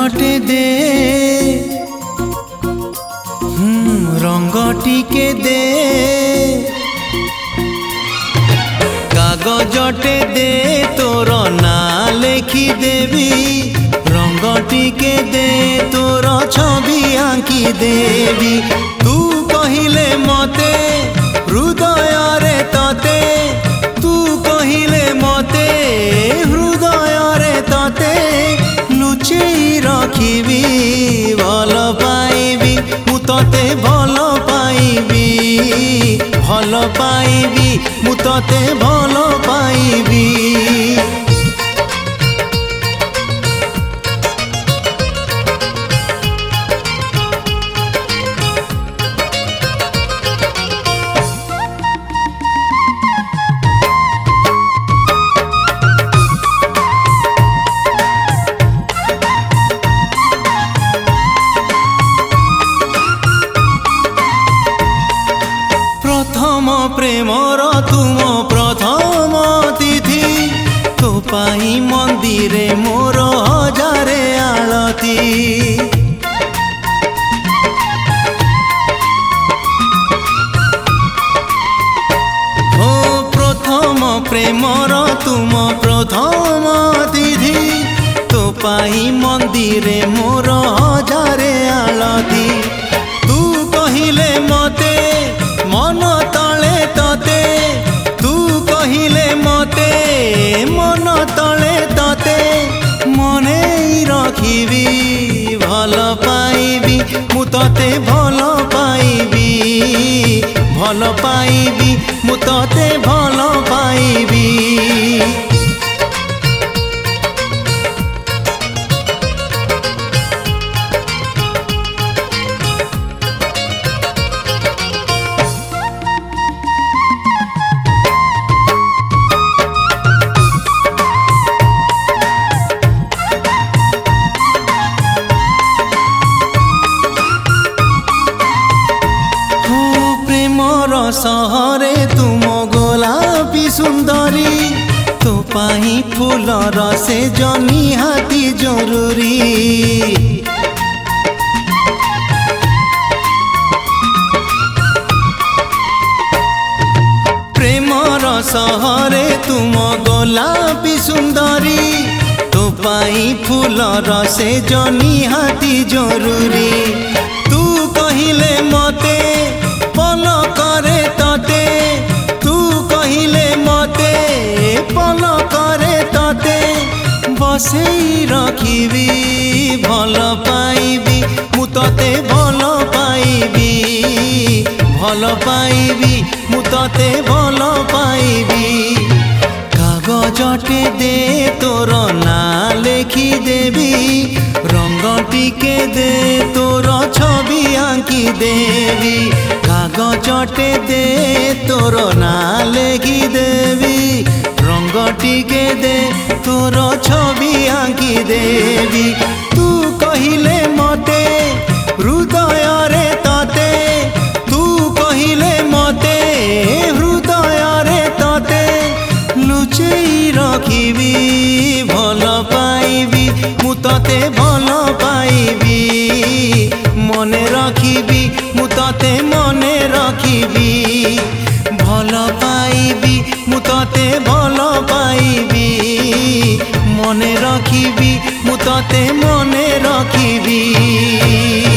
जटे दे रंग टिके दे कागजटे दे तोर ना लेखी देवी रंग टिके दे तोर छवि आंकी देवी तू कहिले मते हृदय रे तते तू कहिले मते हृदय रे तते लुचेई रखिबी भल पाइबी मु तते भल पाइबी मु तते भल पाइबी। प्रथम प्रेमर तुम प्रथम तिथि तो पाई मंदिरे मोर हजारे आलती हो प्रथम प्रेमर तुम प्रथम तिथि तो पाई मंदिरे मोर हजारे आलती तू कहिले मते मन तले तते तू कहिले मते मन तले तते मने रखिबी भल पाइबी मु तते भल पाइबी मु तते भल पाइबी। सहरे तुम गोलापी सुंदरी तो पाई फूलर से जमी हाथी जरूरी प्रेमर सहरे तुम गोलापी सुंदरी तो पाई फूलर से जमी हाथी जरूरी तू कहिले मते पल करे तते तू कहिले मते पल करे तते बसेई रखिबी भल पाइबी मु तते भल पाइबी मु तते भल पाइबी। कागजटे दे तोर ना लेखी देवी रंग टिके दे तोर छवि आंकी देवी कागजटे दे तोर ना लेखी देवी रंग टिके दे तोर छवि आंकी देवी तू कहिले मते हृदय रे तते तू कहिले मते हृदय रे तते लुचेई रखिबी भल पाइबी मु तते भल पाइबी मने रखिबी मु तते मने रखिबी भल पाइबी मु तते भल पाइबी मने रखिबी मु तते मने रखिबी।